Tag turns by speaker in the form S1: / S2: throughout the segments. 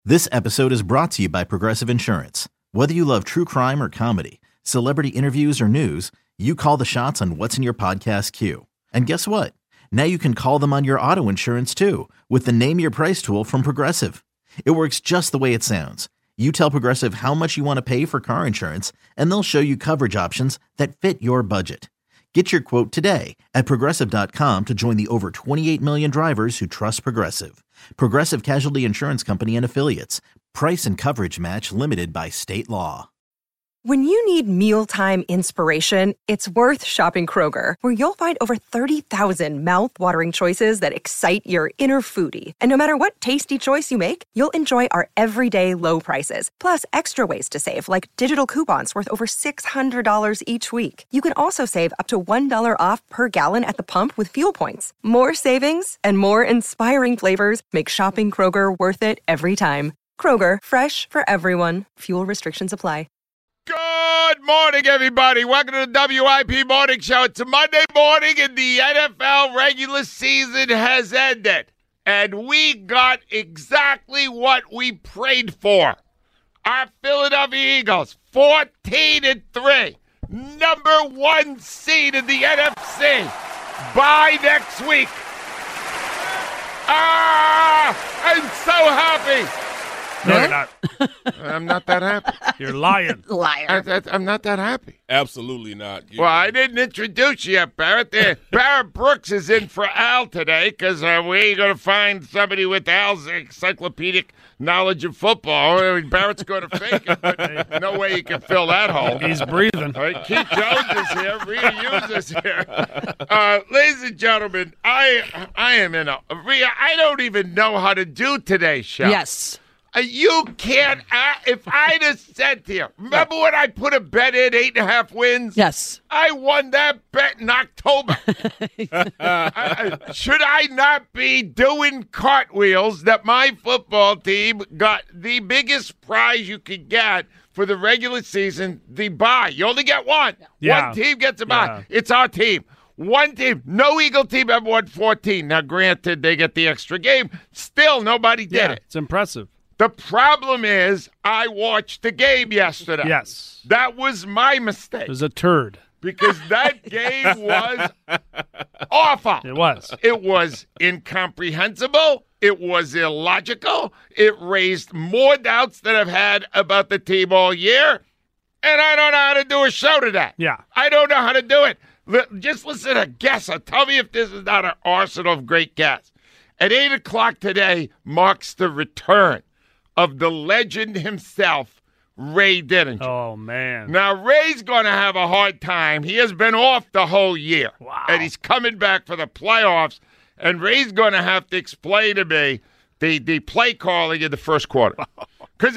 S1: This episode is brought to you by Progressive Insurance. Whether you love true crime or comedy, celebrity interviews or news, you call the shots on what's in your podcast queue. And guess what? Now you can call them on your auto insurance too with the Name Your Price tool from Progressive. It works just the way it sounds. You tell Progressive how much you want to pay for car insurance, and they'll show you coverage options that fit your budget. Get your quote today at Progressive.com to join the over 28 million drivers who trust Progressive. Progressive Casualty Insurance Company and Affiliates. Price and coverage match limited by state law.
S2: When you need mealtime inspiration, it's worth shopping Kroger, where you'll find over 30,000 mouth-watering choices that excite your inner foodie. And no matter what tasty choice you make, you'll enjoy our everyday low prices, plus extra ways to save, like digital coupons worth over $600 each week. You can also save up to $1 off per gallon at the pump with fuel points. More savings and more inspiring flavors make shopping Kroger worth it every time. Kroger, fresh for everyone. Fuel restrictions apply.
S3: Good morning, everybody. Welcome to the WIP Morning Show. It's a Monday morning, and the NFL regular season has ended. And we got exactly what we prayed for. Our Philadelphia Eagles, 14-3, number one seed in the NFC. Bye next week. I'm so happy.
S4: No, you're not.
S3: I'm not that happy.
S4: You're lying.
S5: Liar.
S3: I'm not that happy.
S6: Absolutely not.
S3: Well, I didn't introduce you yet, Barrett. Barrett Brooks is in for Al today because we ain't going to find somebody with Al's encyclopedic knowledge of football. I mean, Barrett's going to fake it, but no way he can fill that hole.
S4: He's breathing.
S3: All right, Keith Jones is here. Rhea Hughes is here. Ladies and gentlemen, I am in a Rhea, I don't even know how to do today's show.
S5: Yes.
S3: You can't. If I'd have said to you, remember when I put a bet in 8.5 wins?
S5: Yes.
S3: I won that bet in October. Should I not be doing cartwheels that my football team got the biggest prize you could get for the regular season, the bye? You only get one.
S4: Yeah.
S3: One team gets a bye.
S4: Yeah.
S3: It's our team. One team. No Eagle team ever won 14. Now, granted, they get the extra game. Still, nobody did it.
S4: It's impressive.
S3: The problem is I watched the game yesterday.
S4: Yes.
S3: That was my mistake.
S4: It was a turd.
S3: Because that game was awful.
S4: It was.
S3: It was incomprehensible. It was illogical. It raised more doubts than I've had about the team all year. And I don't know how to do a show today.
S4: Yeah.
S3: I don't know how to do it. Just listen to Guesser. Tell me if this is not an arsenal of great guests. At 8 o'clock today marks the return of the legend himself, Ray Didinger.
S4: Oh, man.
S3: Now, Ray's going to have a hard time. He has been off the whole year.
S4: Wow.
S3: And he's coming back for the playoffs. And Ray's going to have to explain to me the play calling in the first quarter. Because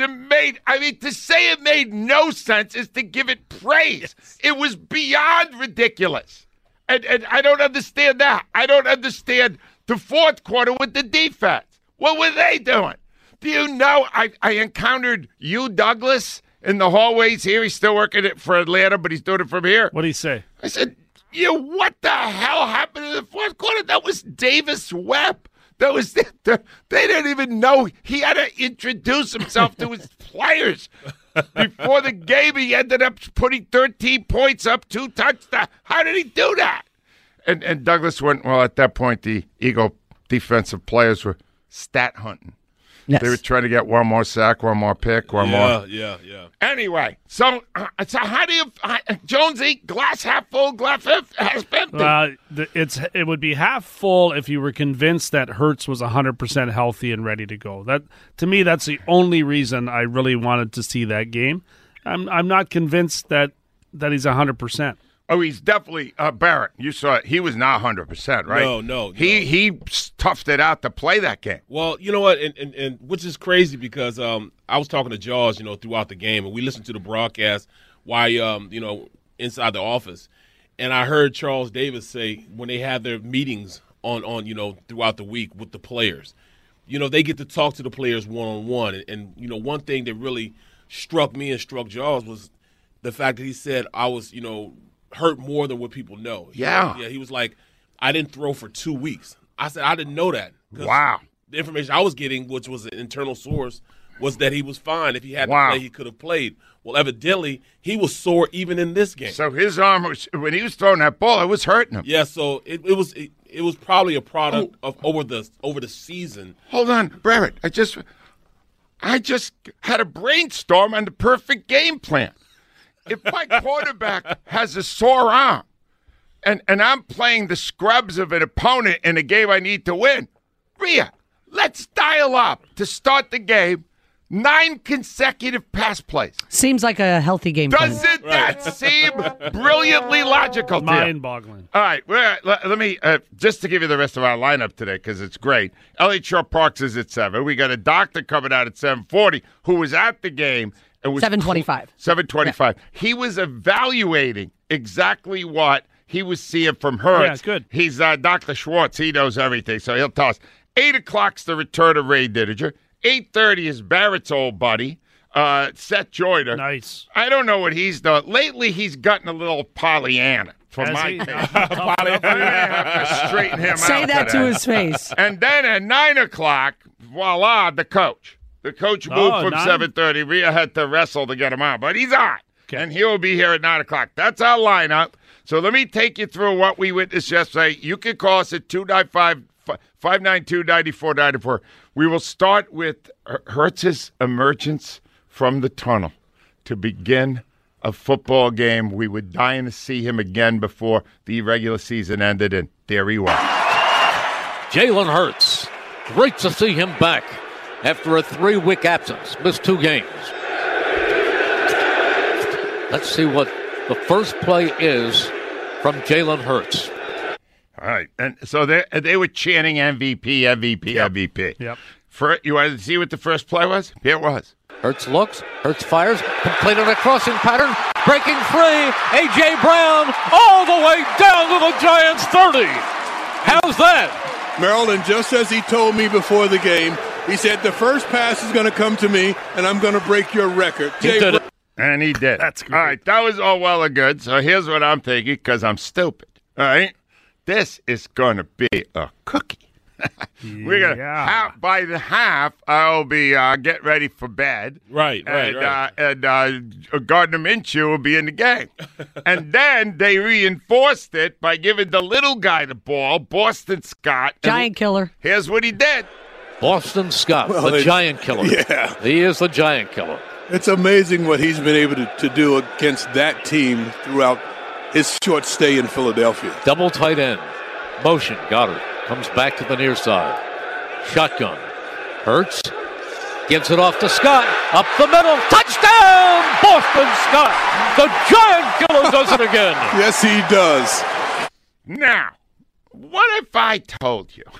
S3: to say it made no sense is to give it praise. Yes. It was beyond ridiculous. And I don't understand that. I don't understand the fourth quarter with the defense. What were they doing? Do you know, I encountered Hugh Douglas in the hallways here. He's still working for Atlanta, but he's doing it from here.
S4: What did he say?
S3: I said, what the hell happened in the fourth quarter? That was Davis Webb. That was they didn't even know he had to introduce himself to his players. Before the game, he ended up putting 13 points up, 2 touchdowns. How did he do that? And Douglas went, well, at that point, the Eagle defensive players were stat hunting.
S5: Yes.
S3: They were trying to get one more sack, one more pick, one more.
S6: Yeah.
S3: Anyway, so how do you, Jonesy, glass half full, glass half empty?
S4: It would be half full if you were convinced that Hurts was 100% healthy and ready to go. That, to me, that's the only reason I really wanted to see that game. I'm not convinced that he's 100%.
S3: Oh, he's definitely Barrett. You saw it. He was not 100%, right?
S6: No.
S3: He toughed it out to play that game.
S6: Well, you know what, and which is crazy because I was talking to Jaws, throughout the game, and we listened to the broadcast while inside the office, and I heard Charles Davis say when they have their meetings on throughout the week with the players, they get to talk to the players one-on-one, and one thing that really struck me and struck Jaws was the fact that he said I was hurt more than what people know. He was like, I didn't throw for 2 weeks. I said, I didn't know that.
S3: Wow.
S6: The information I was getting, which was an internal source, was that he was fine. If he had to
S3: Wow.
S6: play, he could have played. Well, evidently, he was sore even in this game.
S3: So his arm, when he was throwing that ball, it was hurting him.
S6: Yeah, so it was probably a product of over the season.
S3: Hold on, Barrett. I just had a brainstorm on the perfect game plan. If my quarterback has a sore arm and I'm playing the scrubs of an opponent in a game I need to win, Rhea, let's dial up to start the game 9 consecutive pass plays.
S5: Seems like a healthy game plan.
S3: Doesn't that seem brilliantly logical to you?
S4: Mind-boggling.
S3: All right, let me just to give you the rest of our lineup today because it's great. Elliott Shore Parks is at 7. We got a doctor coming out at 7:40 who was at the game. It was
S5: 7:25.
S3: 7:25. Yeah. He was evaluating exactly what he was seeing from Hurts.
S4: Yeah, good.
S3: He's Dr. Schwartz. He knows everything, so he'll tell us. 8 o'clock's the return of Ray Didinger. 8:30 is Barrett's old buddy, Seth Joyner.
S4: Nice.
S3: I don't know what he's done. Lately, he's gotten a little Pollyanna for
S4: Has
S3: my
S4: he?
S3: taste. I'm going to have to straighten him out.
S5: Say that
S3: today.
S5: to his face.
S3: And then at 9 o'clock, voila, the coach. The coach moved from
S4: 9?
S3: 7:30. Rhea had to wrestle to get him out, but he's on.
S4: Okay.
S3: And he'll be here at 9 o'clock. That's our lineup. So let me take you through what we witnessed yesterday. You can call us at 295-592-9494. We will start with Hurts's emergence from the tunnel to begin a football game. We were dying to see him again before the regular season ended, and there he was.
S7: Jalen Hurts. Great to see him back after a 3-week absence. Missed 2 games. Let's see what the first play is from Jalen Hurts.
S3: All right. And so they were chanting MVP, MVP, MVP.
S4: Yep.
S3: You wanted to see what the first play was? Here it was.
S7: Hurts looks. Hurts fires. Completed a crossing pattern. Breaking free. A.J. Brown all the way down to the Giants' 30. How's that?
S8: Maryland, just as he told me before the game, he said the first pass is going to come to me, and I'm going to break your record.
S7: He did it.
S3: And he did.
S4: That's great.
S3: All right. That was all well and good. So here's what I'm thinking because I'm stupid. All right. This is going to be a cookie. We're going to by the half, I'll be getting ready for bed.
S6: Right.
S3: And Gardner Minshew will be in the game. And then they reinforced it by giving the little guy the ball, Boston Scott.
S5: Giant killer.
S3: Here's what he did.
S7: Boston Scott, the giant killer.
S8: Yeah.
S7: He is the giant killer.
S8: It's amazing what he's been able to do against that team throughout his short stay in Philadelphia.
S7: Double tight end. Motion. Goddard comes back to the near side. Shotgun. Hurts. Gives it off to Scott. Up the middle. Touchdown! Boston Scott. The giant killer does it again.
S8: Yes, he does.
S3: Now, what if I told you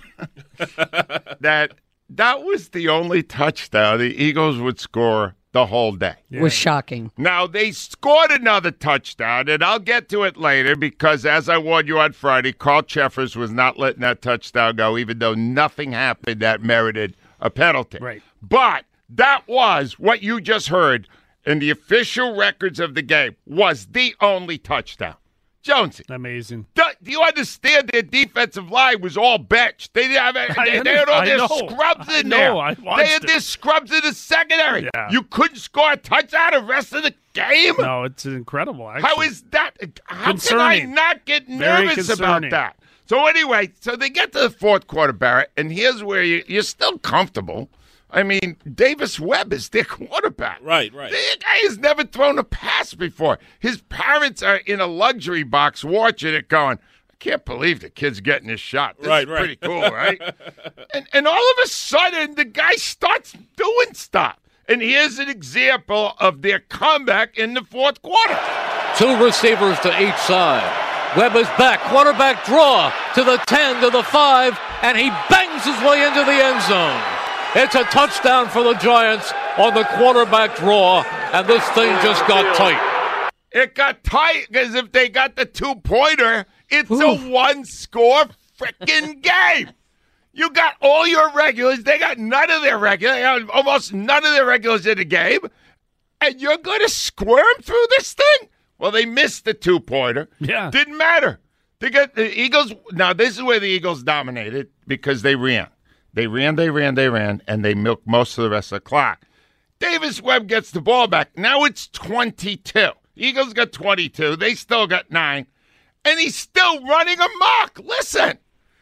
S3: that was the only touchdown the Eagles would score the whole day?
S5: Was shocking.
S3: Now, they scored another touchdown, and I'll get to it later because, as I warned you on Friday, Carl Cheffers was not letting that touchdown go, even though nothing happened that merited a penalty.
S4: Right.
S3: But that was what you just heard in the official records of the game was the only touchdown. Jonesy.
S4: Amazing.
S3: Do you understand their defensive line was all benched? They had all their scrubs in there. They had their scrubs in the secondary.
S4: Yeah.
S3: You couldn't score a touchdown the rest of the game?
S4: No, it's incredible, actually.
S3: How is that? How
S4: Concerning.
S3: can I not get
S4: Very
S3: nervous about
S4: concerning.
S3: that? So anyway, they get to the fourth quarter, Barrett, and here's where you're still comfortable. I mean, Davis Webb is their quarterback.
S6: Right.
S3: The guy has never thrown a pass before. His parents are in a luxury box watching it going, I can't believe the kid's getting his shot. This is pretty cool, right? and all of a sudden, the guy starts doing stuff. And here's an example of their comeback in the fourth quarter.
S7: 2 receivers to each side. Webb is back. Quarterback draw to the 10, to the 5, and he bangs his way into the end zone. It's a touchdown for the Giants on the quarterback draw, and this thing just got tight.
S3: It got tight because if they got the 2-pointer, it's a one-score freaking game. You got all your regulars. They got none of their regulars, almost none of their regulars in the game, and you're going to squirm through this thing? Well, they missed the 2-pointer.
S4: Yeah.
S3: Didn't matter. They got the Eagles. Now, this is where the Eagles dominated because they ran. They ran, and they milked most of the rest of the clock. Davis Webb gets the ball back. Now it's 22. Eagles got 22. They still got 9. And he's still running amok. Listen.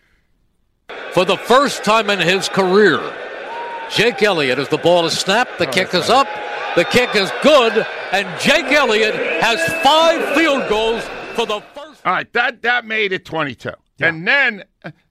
S7: For the first time in his career, Jake Elliott, as the ball is snapped, the kick is up, the kick is good, and Jake Elliott has 5 field goals for the first.
S3: All right, that made it 22. Yeah. And then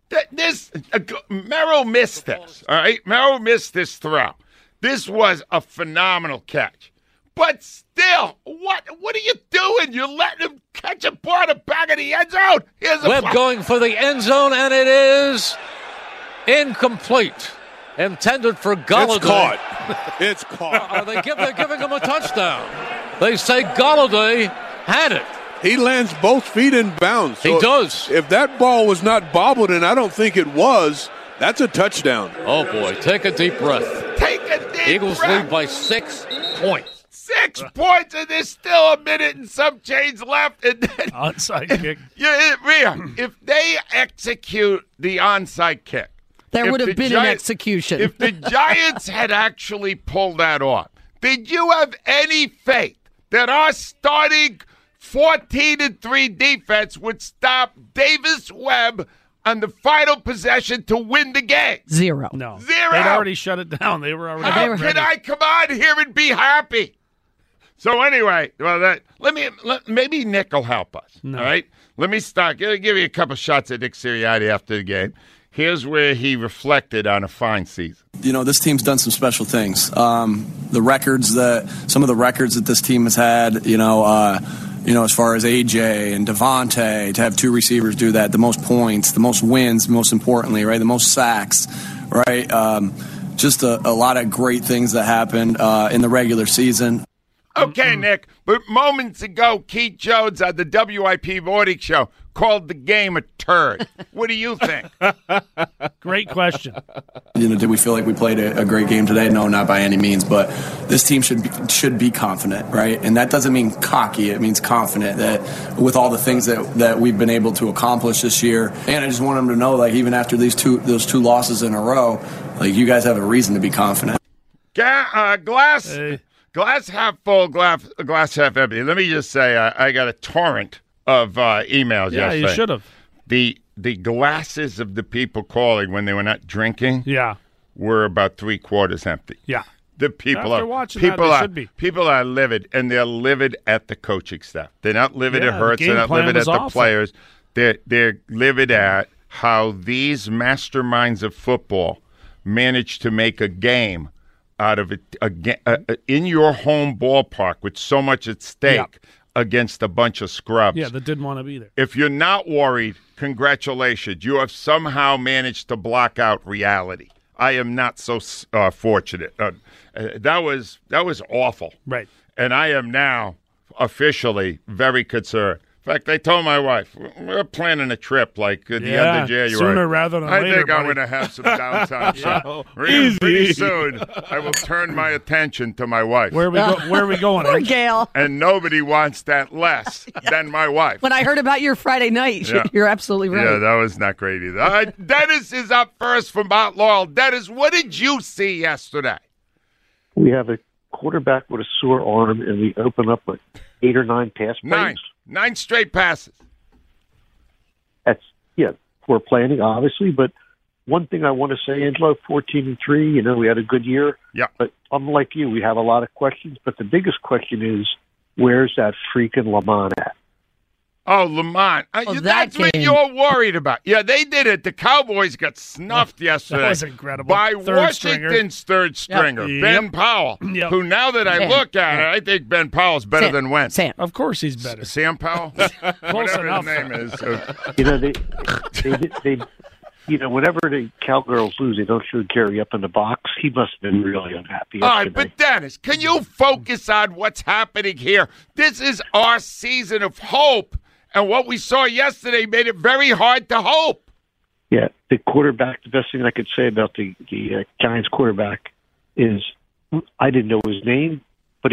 S3: Merrill missed this, all right? Merrill missed this throw. This was a phenomenal catch. But still, what are you doing? You're letting him catch a ball in the back of the end zone.
S7: Webb going for the end zone, and it is incomplete. Intended for Golladay.
S8: It's caught.
S7: They're giving him a touchdown. They say Golladay had it.
S8: He lands both feet in bounds. So
S7: he does.
S8: If that ball was not bobbled, and I don't think it was, that's a touchdown.
S7: Oh, boy. Take a deep breath.
S3: Take a deep breath.
S7: Eagles lead by 6 points.
S3: 6 points, and there's still a minute and some change left. And then,
S4: onside kick.
S3: Yeah, Rhea, if they execute the onside kick,
S5: there would have been an execution.
S3: If the Giants had actually pulled that off, did you have any faith that our starting 14-3 defense would stop Davis Webb on the final possession to win the game?
S5: Zero.
S4: No.
S3: Zero.
S4: They'd already shut it down. They were already
S3: How can I come on here and be happy? So anyway, well, maybe Nick will help us.
S4: No.
S3: All right, let me start. Give you a couple shots at Nick Sirianni after the game. Here's where he reflected on a fine season.
S9: You know, this team's done some special things. Some of the records that this team has had. As far as AJ and Devontae, to have 2 receivers do that, the most points, the most wins, most importantly, right, the most sacks, right. Just a lot of great things that happened in the regular season.
S3: Okay, Nick, but moments ago, Keith Jones on the WIP Morning Show called the game a turd. What do you think?
S4: Great question.
S9: Did we feel like we played a great game today? No, not by any means, but this team should be confident, right? And that doesn't mean cocky. It means confident that with all the things that we've been able to accomplish this year. And I just want them to know, like, even after those two losses in a row, like, you guys have a reason to be confident.
S3: Glass half full, glass half empty. Let me just say, I got a torrent of emails yesterday.
S4: Yeah, you should have.
S3: The glasses of the people calling when they were not drinking were about 3/4 empty.
S4: Yeah.
S3: The people
S4: After watching that, they should be.
S3: People are livid, and they're livid at the coaching staff. They're not livid at Hurts. They're not livid at the players. They're livid at how these masterminds of football managed to make a game out of it in your home ballpark with so much at stake against a bunch of scrubs.
S4: Yeah, that didn't want to be there.
S3: If you're not worried, congratulations. You have somehow managed to block out reality. I am not so fortunate. That was awful.
S4: Right.
S3: And I am now officially very concerned. In fact, I told my wife, we're planning a trip like at the end of January.
S4: Sooner rather than later,
S3: I think
S4: buddy.
S3: I'm going to have some downtime. So pretty soon, I will turn my attention to my wife.
S4: Where are we going?
S5: Poor Gail.
S3: And nobody wants that less than my wife.
S5: When I heard about your Friday night, you're absolutely right.
S3: Yeah, that was not great either. Dennis is up first from Mount Laurel. Dennis, what did you see yesterday?
S10: We have a quarterback with a sore arm, and we open up with 8 or 9 pass plays.
S3: 9 straight passes.
S10: That's poor planning, obviously. But one thing I want to say, Angelo, 14-3. We had a good year.
S3: Yeah.
S10: But unlike you, we have a lot of questions. But the biggest question is, where's that freaking Lamont at?
S3: Oh, Lamont. That's what you're worried about. Yeah, they did it. The Cowboys got snuffed yesterday.
S4: That was incredible.
S3: By Washington's third stringer, Ben Powell, who now that I look at it, I think Ben Powell's better than Wentz.
S5: Sam.
S4: Of course he's better.
S3: Sam Powell? Whatever
S4: enough.
S3: his name is.
S10: They whenever the Cowgirls lose, they don't show Gary up in the box. He must have been really unhappy
S3: All
S10: yesterday.
S3: right, but Dennis, can you focus on what's happening here? This is our season of hope. And what we saw yesterday made it very hard to hope.
S10: Yeah, the quarterback, the best thing I could say about the Giants quarterback is I didn't know his name, but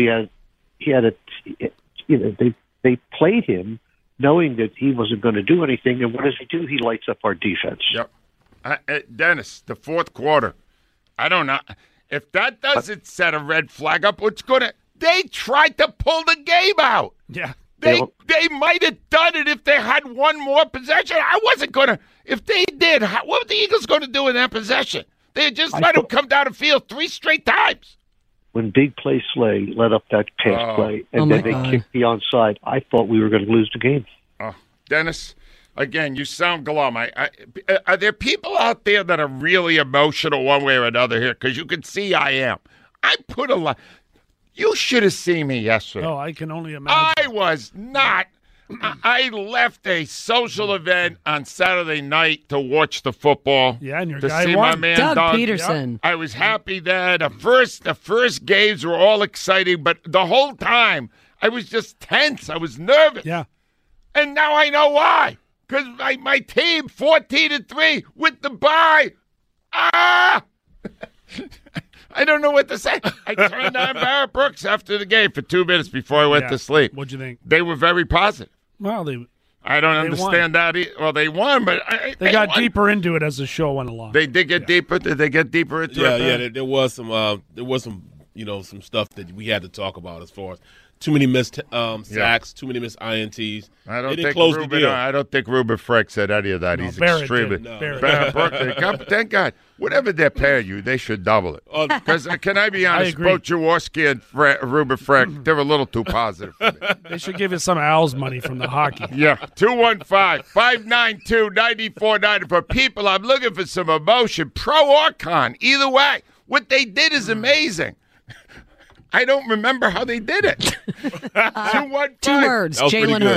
S10: they played him knowing that he wasn't going to do anything. And what does he do? He lights up our defense.
S3: Yep. Dennis, the fourth quarter, I don't know. If that doesn't set a red flag up, they tried to pull the game out.
S4: Yeah.
S3: They might have done it if they had one more possession. I wasn't going to. If they did, what were the Eagles going to do in that possession? They just let him come down the field 3 straight times.
S10: When Big Play Slay let up that pass play, and then they kicked the onside, I thought we were going to lose the game.
S3: Dennis, again, you sound glum. Are there people out there that are really emotional one way or another here? Because you can see I am. I put a lot. You should have seen me yesterday.
S4: Oh, I can only imagine.
S3: I was not. I left a social event on Saturday night to watch the football.
S4: Yeah, and your
S3: to
S4: guy
S3: see
S4: won.
S3: my man
S5: Doug Peterson.
S3: Yep. I was happy there. The first games were all exciting, but the whole time I was just tense. I was nervous.
S4: Yeah.
S3: And now I know why. Because my team, 14-3 with the bye. I don't know what to say. I turned on Barrett Brooks after the game for 2 minutes before I went to sleep.
S4: What'd you think?
S3: They were very positive.
S4: Well,
S3: I don't understand that. Well, they won, but
S4: they got won. Deeper into it as the show went along.
S3: They did get deeper. Did they get deeper into it?
S6: Yeah. There was some some stuff that we had to talk about as far as too many missed sacks, too many missed INTs.
S3: I don't think Ruben Frank said any of that.
S4: No,
S3: He's
S4: Barrett
S3: extremely.
S4: Barrett
S3: Brooks. Thank God. Whatever they're paying you, they should double it. Because can I be honest? Both Jaworski and Ruben Frank, they're a little too positive for me.
S4: They should give you some Al's money from the hockey.
S3: Yeah. 215-592-9490. For people, I'm looking for some emotion, pro or con. Either way, what they did is amazing. I don't remember how they did it. 215.
S5: 2 words. Jalen Hurts.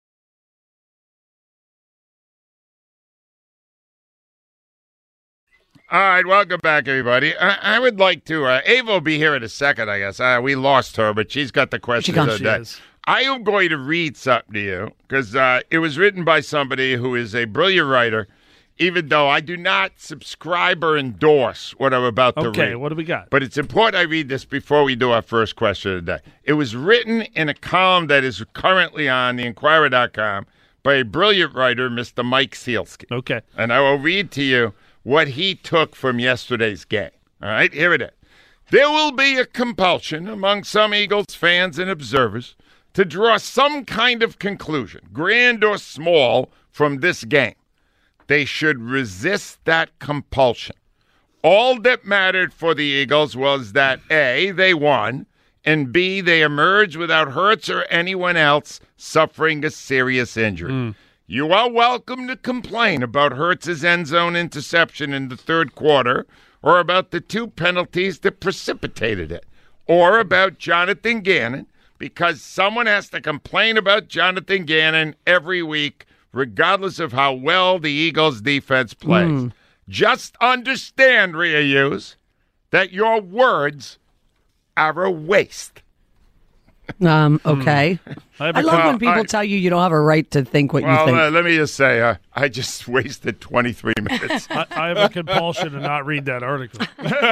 S3: All right, welcome back, everybody. I would like to. Ava will be here in a second, I guess. We lost her, but she's got the questions of the day. I am going to read something to you because it was written by somebody who is a brilliant writer, even though I do not subscribe or endorse what I'm about to read.
S4: Okay, what do we got?
S3: But it's important I read this before we do our first question of the day. It was written in a column that is currently on theinquirer.com by a brilliant writer, Mr. Mike Sealski.
S4: Okay.
S3: And I will read to you what he took from yesterday's game. All right, here it is. There will be a compulsion among some Eagles fans and observers to draw some kind of conclusion, grand or small, from this game. They should resist that compulsion. All that mattered for the Eagles was that A, they won, and B, they emerged without Hurts or anyone else suffering a serious injury. You are welcome to complain about Hurts' end zone interception in the third quarter, or about the 2 penalties that precipitated it, or about Jonathan Gannon, because someone has to complain about Jonathan Gannon every week, regardless of how well the Eagles' defense plays. Just understand, Rhea Hughes, that your words are a waste.
S5: Okay. I love when people tell you don't have a right to think what you think.
S3: Let me just say, I just wasted 23 minutes.
S4: I have a compulsion to not read that article.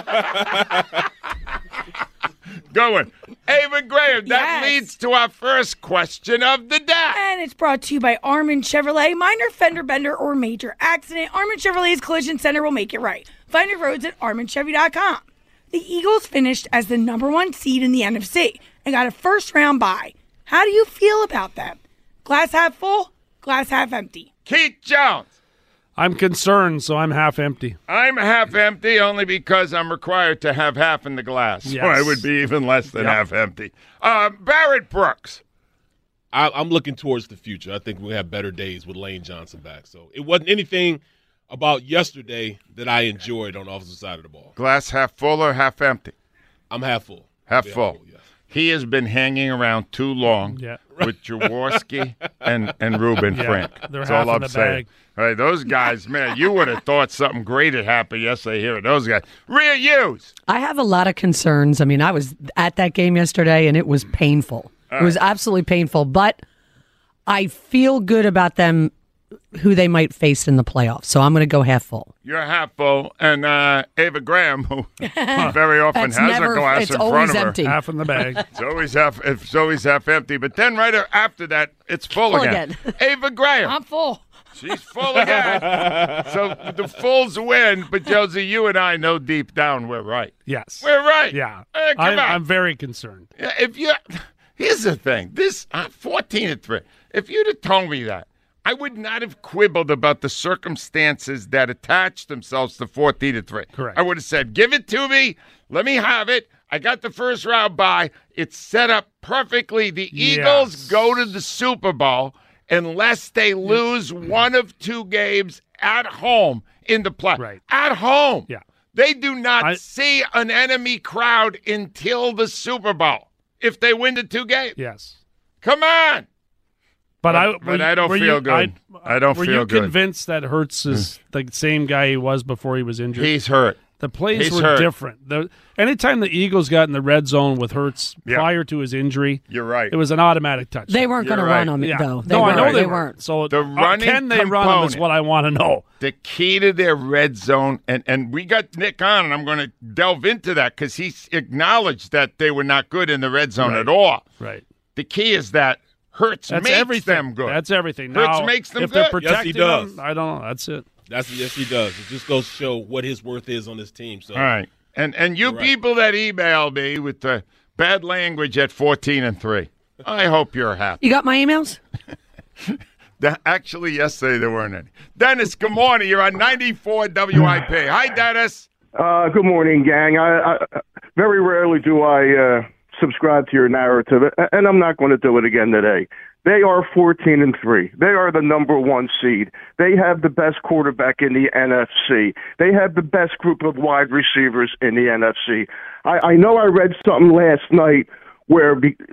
S3: Going. Ava Graham, that leads to our first question of the day.
S11: And it's brought to you by Armin Chevrolet. Minor fender bender or major accident, Armin Chevrolet's Collision Center will make it right. Find your roads at ArminChevy.com. The Eagles finished as the number 1 seed in the NFC and got a first-round bye. How do you feel about that? Glass half full, glass half empty.
S3: Keith Jones.
S4: I'm concerned, so I'm half empty.
S3: I'm half empty only because I'm required to have half in the glass.
S4: Yes.
S3: So I would be even less than half empty. Barrett Brooks.
S6: I'm looking towards the future. I think we'll have better days with Lane Johnson back. So it wasn't anything about yesterday that I enjoyed on the offensive side of the ball.
S3: Glass half full or half empty?
S6: I'm half full.
S3: Half full. Yes. He has been hanging around too long with Jaworski and Ruben Frank.
S4: They're
S3: That's
S4: half
S3: all
S4: in
S3: I'm
S4: the
S3: saying.
S4: bag.
S3: All right, those guys, man, you would have thought something great had happened yesterday here with those guys. Rhea Hughes.
S5: I have a lot of concerns. I mean, I was at that game yesterday, and it was painful. It was absolutely painful, but I feel good about them, who they might face in the playoffs. So I'm going to go half full.
S3: You're half full. And Ava Graham, who very often has a glass in front of her.
S5: Empty.
S4: Half in the bag.
S3: It's always half empty. But then right after that, it's full again. Ava Graham.
S11: I'm full.
S3: She's full again. So the Fulls win, but Josie, you and I know deep down we're right.
S4: Yes.
S3: We're right.
S4: Yeah.
S3: Come on.
S4: I'm very concerned.
S3: Yeah, here's the thing. This 14-3. If you'd have told me that, I would not have quibbled about the circumstances that attached themselves to 14-3.
S4: Correct.
S3: I would have said, give it to me. Let me have it. I got the first round bye. It's set up perfectly. The Eagles go to the Super Bowl unless they lose one of two games at home in the play.
S4: Right.
S3: At home.
S4: Yeah.
S3: They do not see an enemy crowd until the Super Bowl if they win the two games.
S4: Yes.
S3: Come on.
S4: But I
S3: don't feel good. I don't feel good.
S4: Were you convinced that Hurts is the same guy he was before he was injured?
S3: He's hurt.
S4: The plays were different. Anytime the Eagles got in the red zone with Hurts prior to his injury,
S3: you're right.
S4: It was an automatic touchdown.
S5: They weren't going to run on it, though.
S4: I know they
S5: weren't.
S4: weren't. So
S3: the running
S4: can they run them is what I want to know.
S3: The key to their red zone, and we got Nick on, and I'm going to delve into that because he acknowledged that they were not good in the red zone at all.
S4: Right.
S3: The key is that Hurts makes them good.
S4: That's everything.
S3: Hurts makes them
S4: if
S3: good.
S4: They're protecting
S6: yes, he does.
S4: them, I don't know. That's it.
S6: Yes, he does. It just goes to show what his worth is on this team. So.
S3: All right. And you people that email me with the bad language at 14-3, I hope you're happy.
S5: You got my emails?
S3: Actually, yesterday there weren't any. Dennis, good morning. You're on 94 WIP. Hi, Dennis.
S12: Good morning, gang. I very rarely do I subscribe to your narrative, and I'm not going to do it again today. They are 14-3. They are the number one seed. They have the best quarterback in the NFC. They have the best group of wide receivers in the NFC. I know I read something last night where,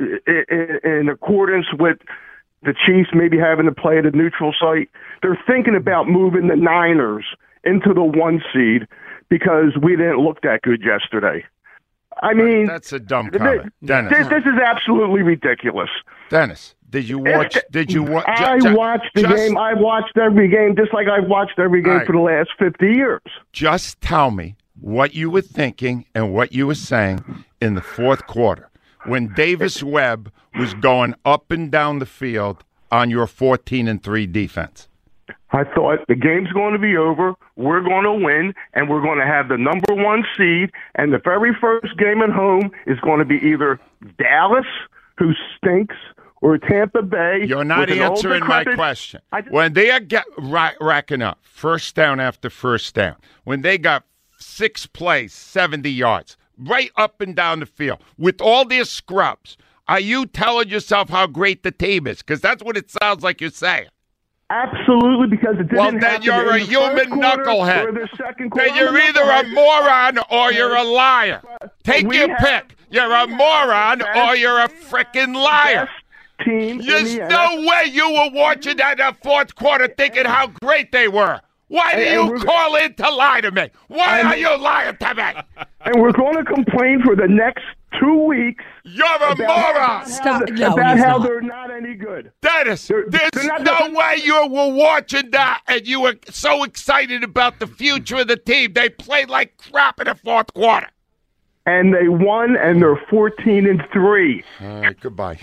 S12: in accordance with the Chiefs maybe having to play at a neutral site, they're thinking about moving the Niners into the 1 seed because we didn't look that good yesterday. I mean,
S3: that's a dumb comment, Dennis.
S12: This is absolutely ridiculous.
S3: Dennis, did you watch?
S12: I watched the game. I've watched every game, just like I've watched every game for the last 50 years.
S3: Just tell me what you were thinking and what you were saying in the fourth quarter when Davis Webb was going up and down the field on your 14-3 defense.
S12: I thought the game's going to be over, we're going to win, and we're going to have the number 1 seed, and the very first game at home is going to be either Dallas, who stinks, or Tampa Bay.
S3: You're not answering my question. When they are racking up first down after first down, when they got 6 plays, 70 yards, right up and down the field, with all their scrubs, are you telling yourself how great the team is? Because that's what it sounds like you're saying.
S12: Absolutely, because it didn't
S3: Well, then you're a human knucklehead. Then you're either a moron or you're a liar. Take your pick. You're a moron or you're a freaking liar. There's no way you were watching that in the fourth quarter thinking how great they were. Why do you call in to lie to me? Why are you lying to me?
S12: And we're going to complain for the next 2 weeks.
S3: You're a moron.
S12: About how they're not any good.
S3: Dennis, there's no way you were watching that and you were so excited about the future of the team. They played like crap in the fourth quarter.
S12: And they won, and they're 14-3.
S3: All right, goodbye.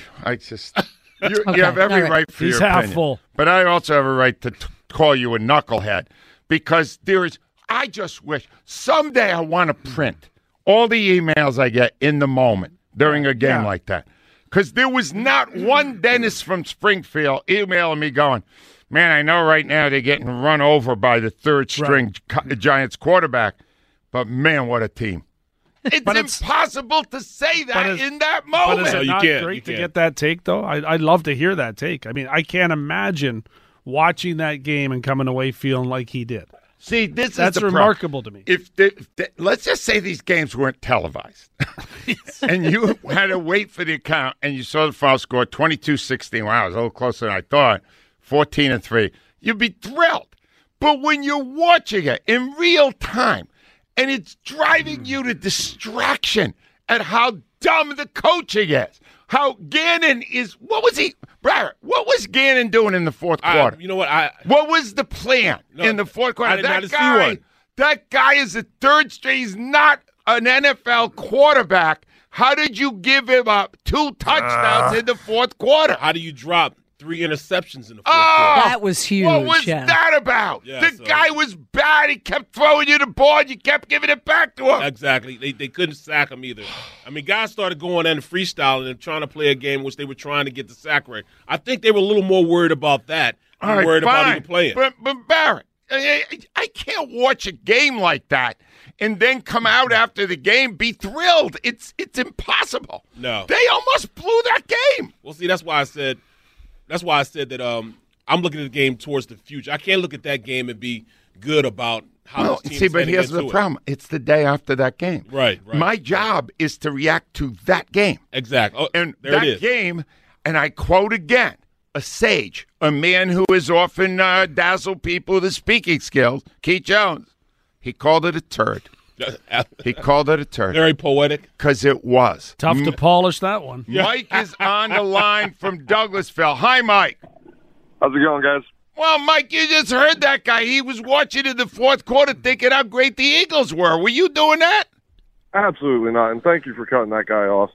S3: You have every right for your opinion.
S4: Half full.
S3: But I also have a right to call you a knucklehead because I just wish someday I want to print all the emails I get in the moment during a game like that. Because there was not one Dennis from Springfield emailing me going, man, I know right now they're getting run over by the third-string Giants quarterback, but man, what a team. It's impossible to say that in that moment.
S4: But is it not great to get that take, though? I'd love to hear that take. I mean, I can't imagine watching that game and coming away feeling like he did.
S3: See,
S4: that's remarkable to me.
S3: Let's just say these games weren't televised, and you had to wait for the account, and you saw the final score 22-16. Wow, it was a little closer than I thought. 14-3. You'd be thrilled. But when you're watching it in real time, and it's driving you to distraction at how dumb the coaching is, how Gannon is. What was Gannon doing in the fourth quarter?
S6: You know what?
S3: What was the plan in the fourth quarter?
S6: I did not see one.
S3: That guy is a third string. He's not an NFL quarterback. How did you give him up 2 touchdowns in the fourth quarter?
S6: How do you drop 3 interceptions in the fourth quarter.
S5: That was huge.
S3: What was
S5: yeah.
S3: that about?
S6: Yeah,
S3: the guy was bad. He kept throwing you the ball. You kept giving it back to him.
S6: Exactly. They couldn't sack him either. I mean, guys started going in and freestyling and trying to play a game in which they were trying to get the sack rate. I think they were a little more worried about that than worried about even playing.
S3: But Barrett, I can't watch a game like that and then come out after the game be thrilled. It's impossible.
S6: No.
S3: They almost blew that game.
S6: Well, see, that's why I said that I'm looking at the game towards the future. I can't look at that game and be good about how this team is
S3: but here's the problem. It's the day after that game.
S6: Right.
S3: My job is to react to that game.
S6: Exactly. Oh,
S3: and
S6: there
S3: that
S6: it is.
S3: game, and I quote again, a sage, a man who has often dazzled people with his speaking skills, Keith Jones, he called it a turd. He called it a turd.
S6: Very poetic.
S3: Because it was.
S4: Tough to polish that one.
S3: Mike is on the line from Douglasville. Hi, Mike.
S13: How's it going, guys?
S3: Well, Mike, you just heard that guy. He was watching in the fourth quarter thinking how great the Eagles were. Were you doing that?
S13: Absolutely not, and thank you for cutting that guy off.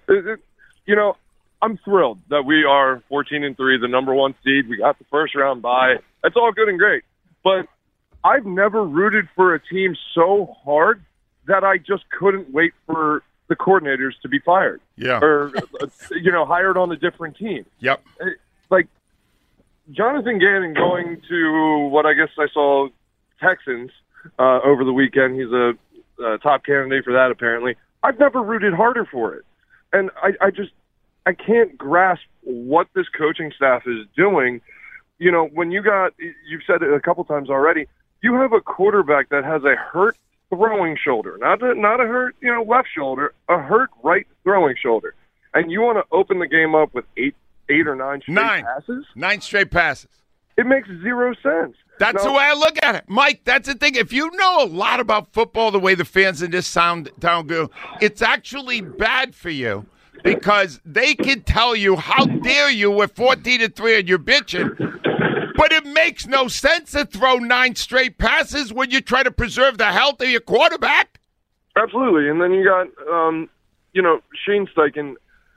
S13: I'm thrilled that we are 14-3, the number 1 seed. We got the first round bye. That's all good and great. But I've never rooted for a team so hard that I just couldn't wait for the coordinators to be fired.
S3: Yeah.
S13: Or, hired on a different team.
S3: Yep.
S13: Like, Jonathan Gannon going to what I guess I saw Texans over the weekend. He's a top candidate for that, apparently. I've never rooted harder for it. And I can't grasp what this coaching staff is doing. You know, when you've said it a couple times already, you have a quarterback that has a hurt throwing shoulder, not a hurt, left shoulder, a hurt right throwing shoulder. And you want to open the game up with eight or nine straight passes?
S3: 9 straight passes.
S13: It makes zero sense.
S3: That's the way I look at it. Mike, that's the thing. If you know a lot about football, the way the fans in this town go, it's actually bad for you because they can tell you, how dare you, we're 14-3 and you're bitching. But it makes no sense to throw 9 straight passes when you try to preserve the health of your quarterback.
S13: Absolutely. And then you got, Shane Steichen.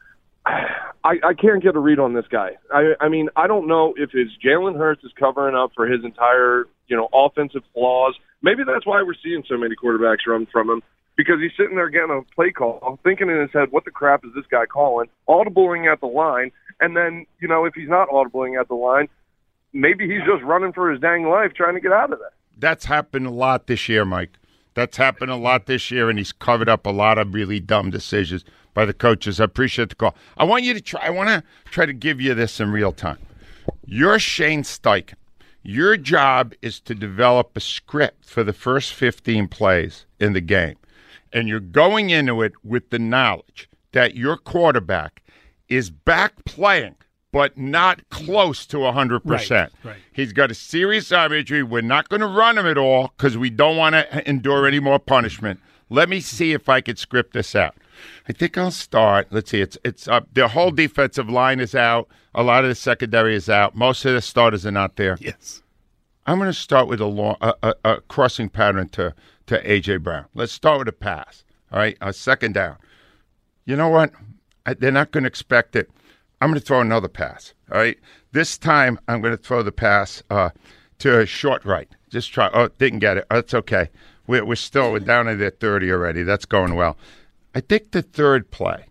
S13: I can't get a read on this guy. I mean, I don't know if it's Jalen Hurts is covering up for his entire, offensive flaws. Maybe that's why we're seeing so many quarterbacks run from him, because he's sitting there getting a play call, thinking in his head, what the crap is this guy calling, audibling at the line, and then, if he's not audibling at the line, maybe he's just running for his dang life trying to get out of there.
S3: That's happened a lot this year, Mike. That's happened a lot this year, and he's covered up a lot of really dumb decisions by the coaches. I appreciate the call. I want to try to give you this in real time. You're Shane Steichen. Your job is to develop a script for the first 15 plays in the game. And you're going into it with the knowledge that your quarterback is back playing, but not close to 100%.
S4: Right.
S3: He's got a serious arm injury. We're not going to run him at all because we don't want to endure any more punishment. Let me see if I could script this out. I think I'll start. Let's see. It's up. The whole defensive line is out. A lot of the secondary is out. Most of the starters are not there.
S4: Yes.
S3: I'm going to start with a crossing pattern to A.J. Brown. Let's start with a pass. All right, a second down. You know what? They're not going to expect it. I'm going to throw another pass. All right. This time I'm going to throw the pass to a short right. Just try. Oh, didn't get it. Oh, that's okay. We're down at their 30 already. That's going well. I think the third play,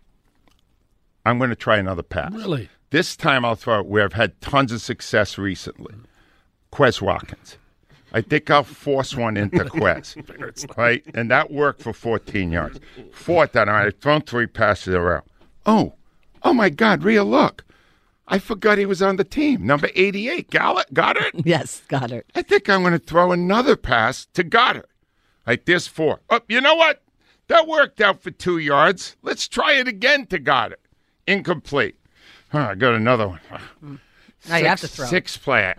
S3: I'm going to try another pass.
S4: Really?
S3: This time I'll throw it where I've had tons of success recently. Quez Watkins. I think I'll force one into Quez. Right? And that worked for 14 yards. Fourth down, I've thrown 3 passes around. Oh my God, Rhea, look. I forgot he was on the team. Number 88, Goddard?
S5: Yes, Goddard.
S3: I think I'm going to throw another pass to Goddard. Like this 4. Oh, you know what? That worked out for 2 yards. Let's try it again to Goddard. Incomplete. I got another one.
S5: Now you have to throw.
S3: 6 play.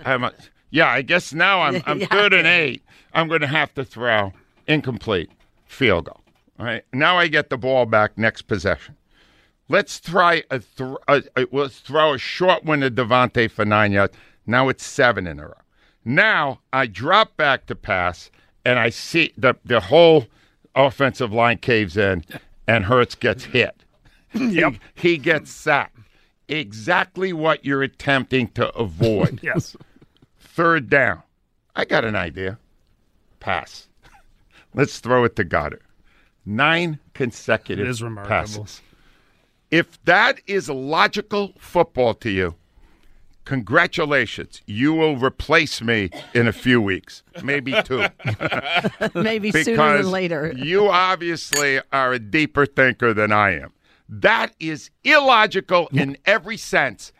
S3: I guess now I'm 3rd and 8. I'm going to have to throw incomplete field goal. All right. Now I get the ball back next possession. Let's try let's throw a short one to Devontae for 9 yards. Now it's 7 in a row. Now I drop back to pass, and I see the whole offensive line caves in, and Hurts gets hit.
S4: Yep.
S3: He gets sacked. exactly what you're attempting to avoid.
S4: Yes.
S3: Third down. I got an idea. Pass. Let's throw it to Goddard. 9 consecutive
S4: It is remarkable.
S3: passes. If that is logical football to you, congratulations. You will replace me in a few weeks, maybe 2.
S5: Maybe sooner than later.
S3: You obviously are a deeper thinker than I am. That is illogical in every sense.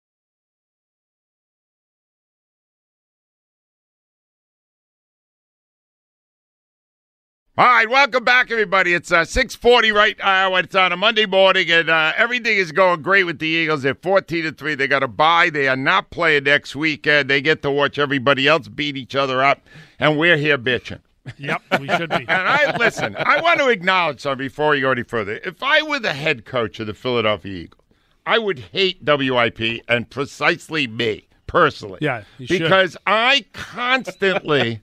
S3: All right, welcome back, everybody. It's 6:40 right now. It's on a Monday morning, and everything is going great with the Eagles. They're 14-3. They got a bye. They are not playing next weekend. They get to watch everybody else beat each other up, and we're here bitching.
S4: Yep, we should be.
S3: And listen, I want to acknowledge something before you go any further. If I were the head coach of the Philadelphia Eagles, I would hate WIP and precisely me personally.
S4: Yeah, you should.
S3: Because I constantly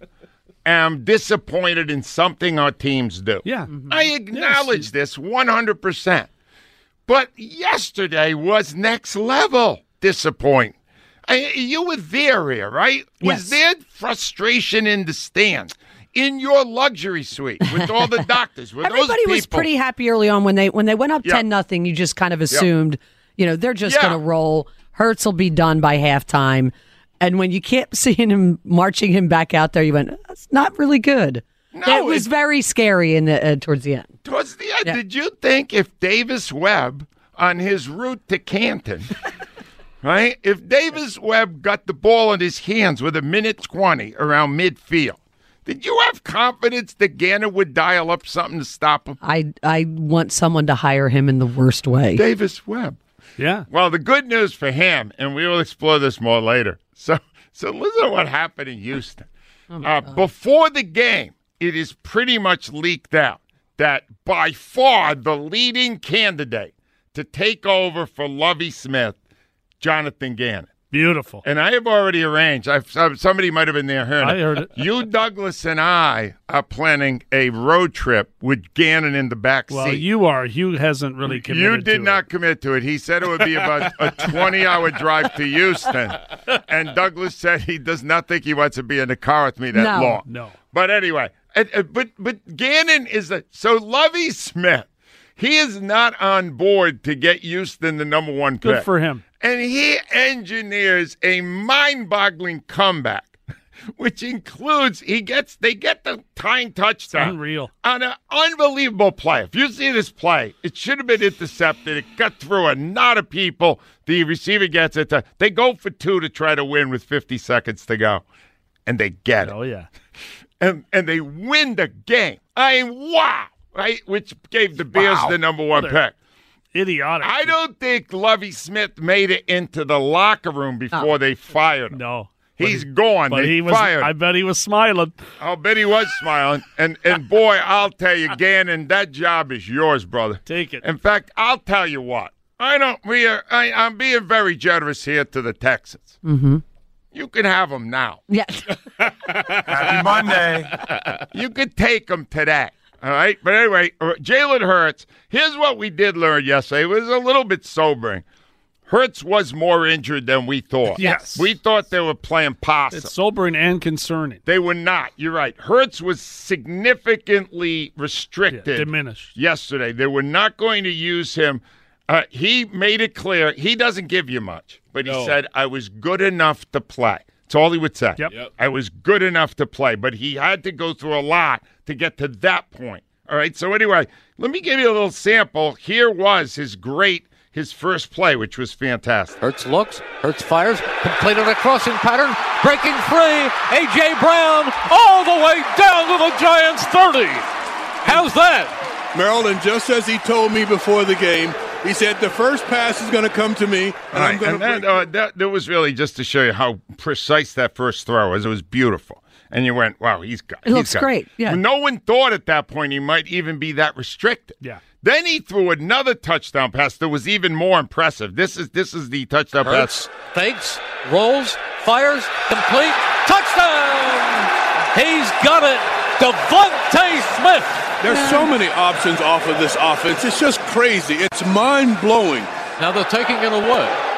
S3: am disappointed in something our teams do.
S4: Yeah.
S3: I acknowledge this 100%. But yesterday was next level disappointing. You were there, right?
S5: Yes.
S3: Was there frustration in the stands? In your luxury suite with all the doctors, with
S5: Everybody
S3: those people.
S5: was pretty happy early on when they went up 10-0. You just kind of assumed, they're just going to roll. Hurts will be done by halftime. And when you kept seeing him marching him back out there, you went, "That's not really good."
S3: No,
S5: it was very scary towards the end.
S3: Towards the end, Did you think if Davis Webb on his route to Canton, right? If Davis Webb got the ball in his hands with 1:20 around midfield, did you have confidence that Gannon would dial up something to stop him?
S5: I want someone to hire him in the worst way.
S3: Davis Webb.
S4: Yeah.
S3: Well, the good news for him, and we will explore this more later. So listen to what happened in Houston. Before the game, it is pretty much leaked out that by far the leading candidate to take over for Lovie Smith, Jonathan Gannon.
S4: Beautiful.
S3: And I have already arranged. Somebody might have been there hearing it.
S4: I heard it.
S3: You, Douglas, and I are planning a road trip with Gannon in the back seat.
S4: Well, you are. Hugh hasn't really committed to it.
S3: You did not commit to it. He said it would be about a 20-hour drive to Houston. And Douglas said he does not think he wants to be in the car with me that long.
S4: No.
S3: But anyway, but Gannon is so Lovie Smith, he is not on board to get Houston the number 1 pick.
S4: Good for him.
S3: And he engineers a mind-boggling comeback, which includes they get the tying touchdown.
S4: Unreal.
S3: On an unbelievable play. If you see this play, it should have been intercepted. It got through a knot of people. The receiver gets it. They go for 2 to try to win with 50 seconds to go. And they get it.
S4: Oh, yeah.
S3: And they win the game. I mean, wow. Right? Which gave the Bears the number 1 pick.
S4: Idiotic.
S3: I don't think Lovie Smith made it into the locker room before they fired him.
S4: No.
S3: He's gone.
S4: But
S3: they fired him.
S4: I bet he was smiling.
S3: I'll bet he was smiling. And boy, I'll tell you, Gannon, that job is yours, brother.
S4: Take it.
S3: In fact, I'll tell you what. I'm being very generous here to the Texans.
S5: Mm-hmm.
S3: You can have them now.
S5: Yeah.
S3: Happy Monday. You could take them today. All right? But anyway, Jalen Hurts, here's what we did learn yesterday. It was a little bit sobering. Hurts was more injured than we thought.
S4: Yes.
S3: We thought they were playing possum.
S4: It's sobering and concerning.
S3: They were not. You're right. Hurts was significantly restricted.
S4: Diminished.
S3: Yesterday. They were not going to use him. He made it clear he doesn't give you much. But he said, I was good enough to play. That's all he would say.
S4: Yep.
S3: I was good enough to play. But he had to go through a lot to get to that point. All right? So anyway, let me give you a little sample. Here was his first play, which was fantastic.
S7: Hurts looks, Hurts fires, completed a crossing pattern, breaking free, A.J. Brown all the way down to the Giants' 30. How's that?
S8: Maryland, just as he told me before the game, he said the first pass is going to come to me, and I'm going to
S3: that was really just to show you how precise that first throw was. It was beautiful. And you went, wow, it
S5: looks great. Yeah.
S3: No one thought at that point he might even be that restricted.
S4: Yeah.
S3: Then he threw another touchdown pass that was even more impressive. This is the touchdown
S7: Hurts,
S3: pass.
S7: fakes, rolls, fires, complete, touchdown! He's got it, Devontae Smith.
S8: There's so many options off of this offense. It's just crazy. It's mind-blowing.
S7: Now they're taking it away.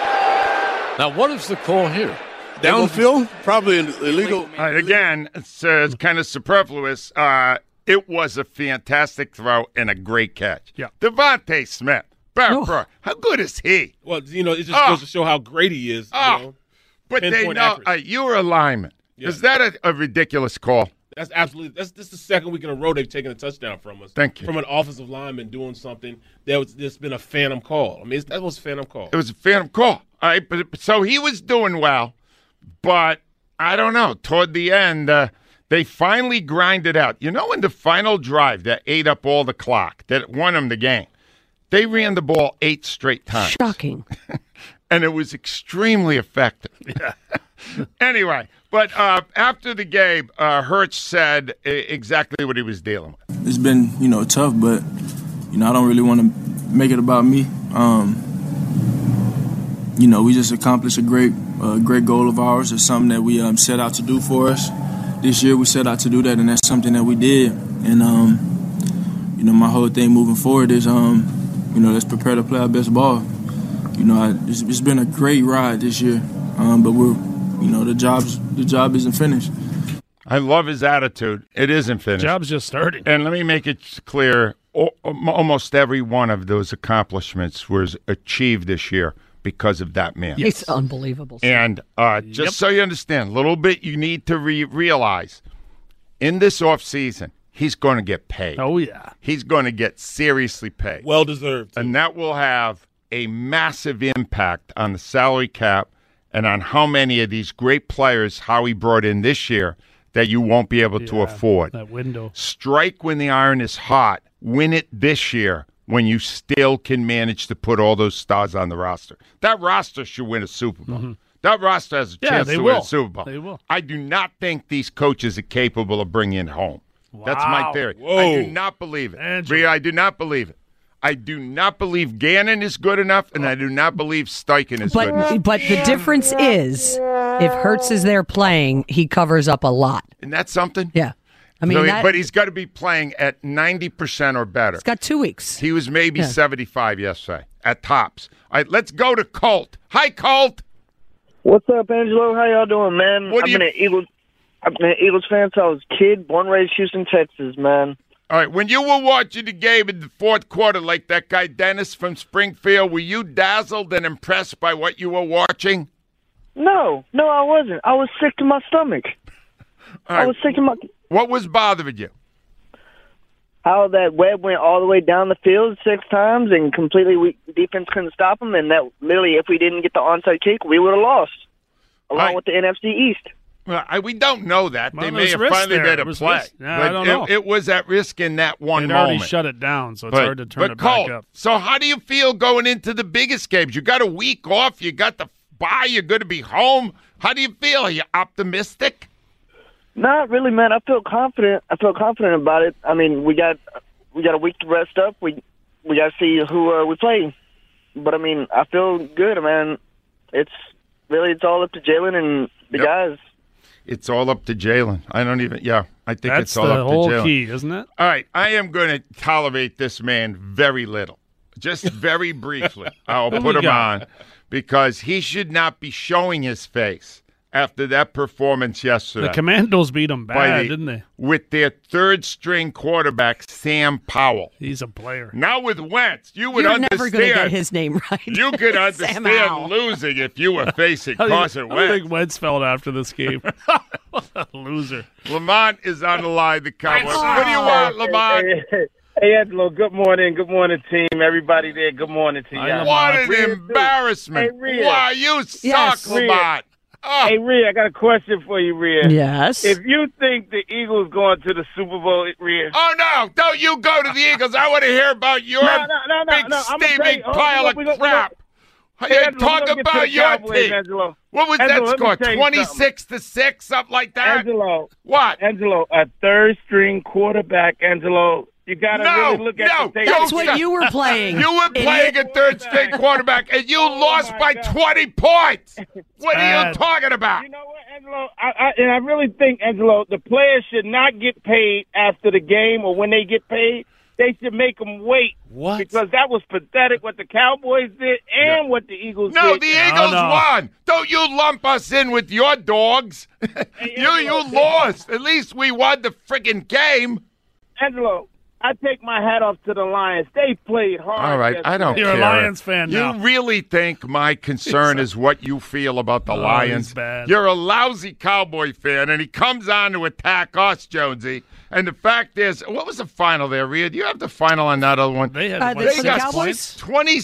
S7: Now, what is the call here?
S8: Downfield? Probably illegal.
S3: All right, again, it's kind of superfluous. It was a fantastic throw and a great catch.
S4: Yeah.
S3: Devontae Smith. Bro, how good is he?
S6: Well, it just goes to show how great he is.
S3: But they know you were a lineman.
S6: Yeah.
S3: Is that a ridiculous call?
S6: That's absolutely. This is the second week in a row they've taken a touchdown from us.
S3: Thank you.
S6: From an offensive lineman doing something there's been a phantom call. I mean, that was a phantom call.
S3: It was a phantom call. All right, but so he was doing well, but I don't know. Toward the end, they finally grinded out. You know, in the final drive that ate up all the clock, that won them the game, they ran the ball 8 straight times.
S5: Shocking.
S3: And it was extremely effective.
S4: Yeah.
S3: Anyway, but after the game, Hurts said exactly what he was dealing with.
S14: It's been, tough, but, I don't really want to make it about me. We just accomplished a great goal of ours. It's something that we set out to do for us. This year we set out to do that, and that's something that we did. And, my whole thing moving forward is, let's prepare to play our best ball. It's been a great ride this year, but we're, the job isn't finished.
S3: I love his attitude. It isn't finished.
S4: The job's just starting.
S3: And let me make it clear, almost every one of those accomplishments was achieved this year because of that man.
S5: Yes. It's unbelievable.
S3: And just so you understand, a little bit you need to realize, in this offseason, he's going to get paid.
S4: Oh, yeah.
S3: He's going to get seriously paid.
S6: Well deserved.
S3: And that will have a massive impact on the salary cap and on how many of these great players Howie brought in this year that you won't be able to afford.
S4: That window.
S3: Strike when the iron is hot. Win it this year when you still can manage to put all those stars on the roster. That roster should win a Super Bowl. Mm-hmm. That roster has a chance to win a Super Bowl.
S4: They will.
S3: I do not think these coaches are capable of bringing it home.
S4: Wow.
S3: That's my theory.
S6: Whoa.
S3: I do not believe it. Rhea, I do not believe it. I do not believe Gannon is good enough, and I do not believe Steichen is good enough.
S5: But the difference is, if Hurts is there playing, he covers up a lot.
S3: Isn't that something?
S5: Yeah. I mean,
S3: but he's got to be playing at 90% or better.
S5: He's got 2 weeks.
S3: He was maybe 75 yesterday at tops. All right, let's go to Colt. Hi, Colt.
S15: What's up, Angelo? How y'all doing, man? I've been an Eagles fan since I was a kid, born and raised Houston, Texas, man.
S3: All right, when you were watching the game in the fourth quarter like that guy Dennis from Springfield, were you dazzled and impressed by what you were watching?
S15: No, I wasn't. I was sick to my stomach.
S3: All right.
S15: I was sick to my...
S3: What was bothering you?
S15: How that Webb went all the way down the field 6 times and completely defense couldn't stop him, and that literally if we didn't get the onside kick, we would have lost, along with the NFC East.
S3: Well, we don't know that.
S4: Well,
S3: they may have finally made a play.
S4: Yeah, I don't know.
S3: It was at risk in that one
S4: They'd
S3: moment.
S4: already shut it down, so it's hard to turn it
S3: Colt,
S4: back up.
S3: So how do you feel going into the biggest games? You got a week off. You got the bye. You're going to be home. How do you feel? Are you optimistic?
S15: Not really, man. I feel confident. About it. I mean, we got a week to rest up. We got to see who we play. But I mean, I feel good, man. It's all up to Jalen and the guys.
S3: It's all up to Jalen. I think
S4: That's
S3: it's all up to Jalen.
S4: That's the whole key, isn't it?
S3: All right, I am going to tolerate this man very little, just very briefly. I'll put him on because he should not be showing his face after that performance yesterday.
S4: The Commandos beat them bad, didn't they?
S3: With their third-string quarterback, Sam Powell.
S4: He's a player.
S3: Now with Wentz, you would
S5: You're
S3: understand.
S5: never going to get his name right.
S3: You could understand losing if you were facing Carson Wentz.
S4: I think Wentz felt after this game. Loser.
S3: Lamont is on the line, the Cowboys. What do you want, Lamont?
S16: Hey, Angelo, good morning, team. Everybody there, good morning to you.
S3: What an embarrassment.
S16: Hey, Rhea.
S3: Wow, you suck, Lamont. Oh.
S16: Hey, Rhea, I got a question for you, Rhea.
S5: Yes.
S16: If you think the Eagles going to the Super Bowl, Rhea.
S3: Oh, no. Don't you go to the Eagles. I want to hear about your big steaming pile of crap. Talk about your team.
S16: Angelo.
S3: What was
S16: Angelo,
S3: that score? 26-6, something like that?
S16: Angelo.
S3: What?
S16: Angelo, a third-string quarterback, Angelo. You got to really look at the tape.
S5: That's what you were playing.
S3: You were playing a third-string quarterback, and you lost by 20 points. What are you talking about?
S16: You know what, Angelo? I really think, Angelo, the players should not get paid after the game or when they get paid. they should make them wait.
S6: What?
S16: Because that was pathetic what the Cowboys did and what the Eagles
S3: No,
S16: did.
S3: the Eagles won. Don't you lump us in with your dogs. You lost. At least we won the freaking game.
S16: Angelo, I take my hat off to the Lions. They played hard.
S3: All right, I don't care.
S4: You're a Lions fan now.
S3: You really think my concern is what you feel about the Lions?
S4: he's bad.
S3: You're a lousy Cowboy fan, and he comes on to attack us, Jonesy. And the fact is, what was the final there, Rhea? Do you have the final on that other one?
S4: They had
S5: the Cowboys?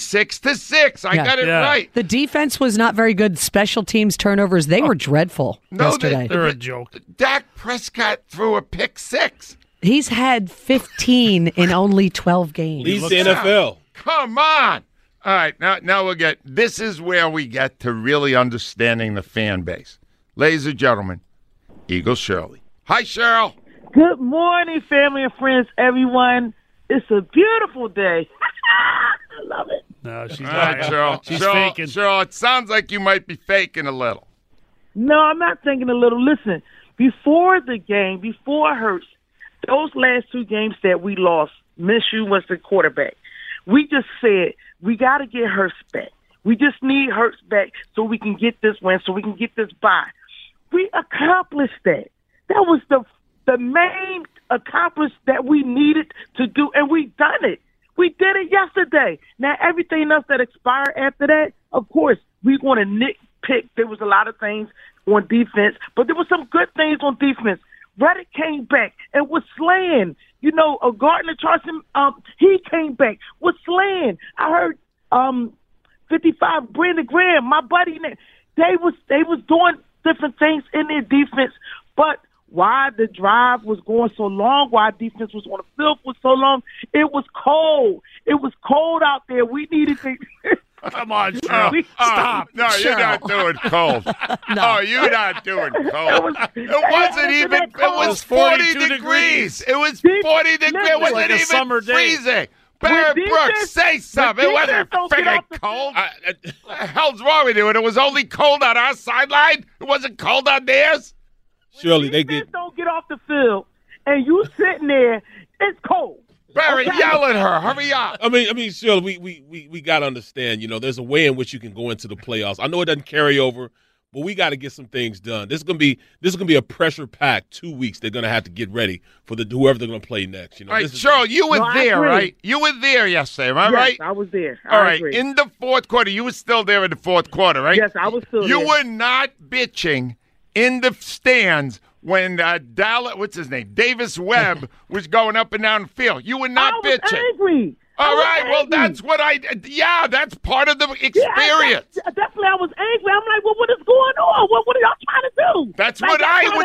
S3: 26-6. I got it right.
S5: The defense was not very good. Special teams turnovers, they were dreadful yesterday.
S4: They're a joke.
S3: Dak Prescott threw a pick 6.
S5: He's had 15 in only 12 games.
S6: Leads the NFL.
S3: Come on. All right, now we'll get – this is where we get to really understanding the fan base. Ladies and gentlemen, Eagle Shirley. Hi, Cheryl.
S17: Good morning, family and friends, everyone. It's a beautiful day. I love it.
S4: No, she's
S3: All right,
S4: lying.
S3: Cheryl.
S4: She's
S3: Cheryl,
S4: faking.
S3: Cheryl, it sounds like you might be faking a little.
S17: No, I'm not thinking a little. Listen, before the game, before Hurts, those last 2 games that we lost, Minshew was the quarterback. We just said, we got to get Hurts back. We just need Hurts back so we can get this win, so we can get this bye. We accomplished that. That was the main accomplishment that we needed to do, and we done it. We did it yesterday. Now, everything else that expired after that, of course, we want to nitpick. There was a lot of things on defense, but there were some good things on defense. Reddick came back and was slaying. You know, Gardner Charleston, he came back, was slaying. I heard 55 Brandon Graham, my buddy, they was doing different things in their defense, but why the drive was going so long, why defense was on the field for so long, it was cold. It was cold out there. We needed to...
S4: Come on, Cheryl. Stop.
S3: No, you're not doing cold. No, you're not doing cold. It wasn't even. It was 40 degrees. It was 40 degrees. It wasn't
S4: like a
S3: even
S4: summer day.
S3: freezing. Barrett Brooks, say something. It wasn't freaking cold. What the hell's wrong with you? And it was only cold on our sideline? It wasn't cold on theirs?
S6: Surely they get.
S17: Don't get off the field, and you sitting there, it's cold.
S3: Barry, yell at her. Hurry up.
S6: I mean, Shirley, we got to understand, there's a way in which you can go into the playoffs. I know it doesn't carry over, but we got to get some things done. This is gonna be a pressure-packed 2 weeks. They're gonna have to get ready for whoever they're gonna play next.
S3: All right, Cheryl, you were there, right? You were there yesterday, am I right?
S17: Yes, I was there.
S3: All right, in the fourth quarter, you were still there in the fourth quarter, right?
S17: Yes, I was still there.
S3: You were not bitching in the stands when Davis Webb was going up and down the field. You were not bitching.
S17: Angry.
S3: All right, well, that's what that's part of the experience.
S17: Definitely, I was angry. I'm like, well, what is going on? What are y'all trying to do?
S3: That's what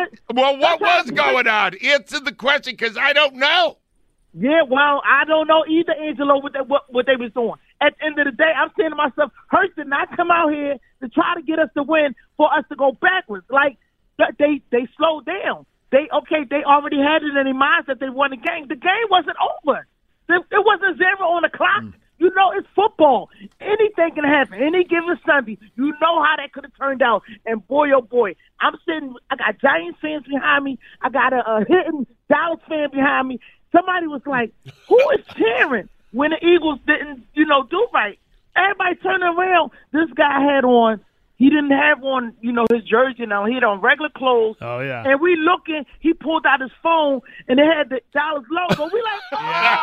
S3: what was going on? Answer the question, because I don't know.
S17: Yeah, well, I don't know either, Angelo, what they was doing. At the end of the day, I'm saying to myself, Hurts did not come out here to try to get us to win for us to go backwards. Like, they slowed down. They already had it in their minds that they won the game. The game wasn't over. It wasn't 0 on the clock. You know, it's football. Anything can happen. Any given Sunday, you know how that could have turned out. And boy, oh boy, I got Giants fans behind me. I got a hitting Dallas fan behind me. Somebody was like, who is cheering when the Eagles didn't, do right? Everybody turned around. This guy had on, he didn't have on, his jersey now. He had on regular clothes.
S4: Oh, yeah.
S17: And we looking, he pulled out his phone, and it had the Dallas logo. We like, oh!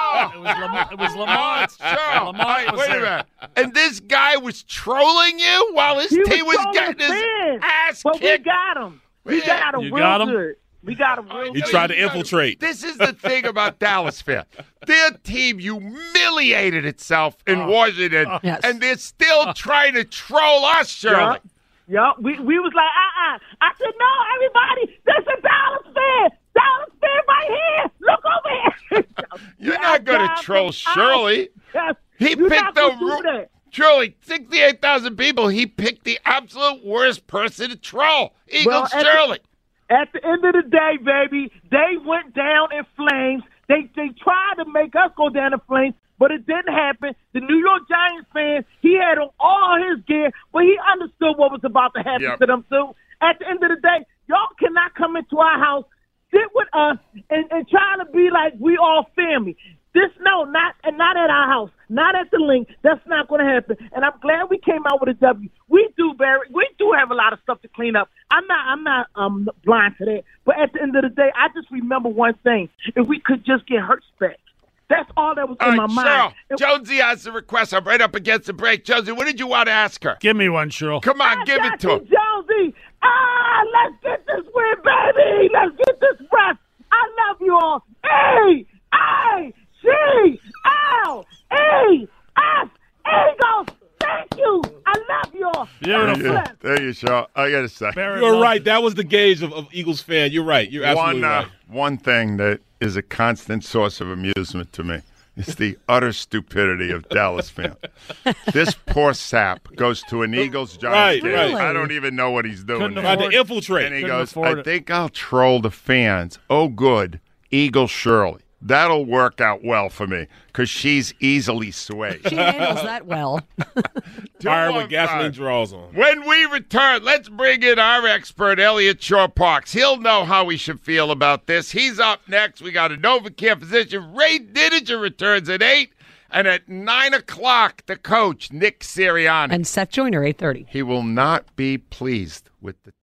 S4: Yeah, it was Lamont.
S3: Lamont wait a minute. And this guy was trolling you while his team was getting his ass kicked?
S17: But we got him. We got him real good. We got him real good.
S6: He tried to infiltrate.
S3: This is the thing about Dallas fans. Their team humiliated itself in Washington, and they're still trying to troll us, Shirley.
S17: Yeah, we was like, I said, no, everybody, there's a Dallas fan. Dallas fan right here. Look over here.
S3: You're not going to troll Shirley.
S17: Yes,
S3: he picked the Shirley, 68,000 people. He picked the absolute worst person to troll. Eagles Shirley.
S17: At the end of the day, baby, they went down in flames. They tried to make us go down in flames, but it didn't happen. The New York Giants fan, he had on all his gear, but he understood what was about to happen to them too. At the end of the day, y'all cannot come into our house, sit with us, and try to be like we all family. Not at our house, not at the link. That's not going to happen. And I'm glad we came out with a W. We do, Barry. We do have a lot of stuff to clean up. I'm not blind to that. But at the end of the day, I just remember one thing: if we could just get Hurts back. That's all that was in my mind.
S3: Jonesy has a request. I'm right up against the break. Jonesy, what did you want to ask her?
S4: Give me one, Cheryl.
S3: Come on, give it to her.
S17: Jonesy, let's get this win, baby. Let's get this rest. I love you all. A-I-G-L-E-S, Eagles. Thank you. I love you all.
S4: Beautiful.
S3: There you go. I got to say.
S6: You're right. That was the gauge of Eagles fan. You're right. You're absolutely right.
S3: One thing that is a constant source of amusement to me is the utter stupidity of Dallas fans. This poor sap goes to an Eagles-Giants game.
S6: Right.
S3: I don't even know what he's doing.
S6: Tried to infiltrate.
S3: And he goes, I think I'll troll the fans. Oh, good. Eagle Shirley. That'll work out well for me because she's easily swayed.
S5: She handles that well.
S6: Fire with gasoline draws on.
S3: When we return, let's bring in our expert, Elliot Shore-Parks. He'll know how we should feel about this. He's up next. We got a NovaCare physician. Ray Didinger returns at 8. And at 9 o'clock, the coach, Nick Sirianni.
S5: And Seth Joyner, 8:30.
S3: He will not be pleased with the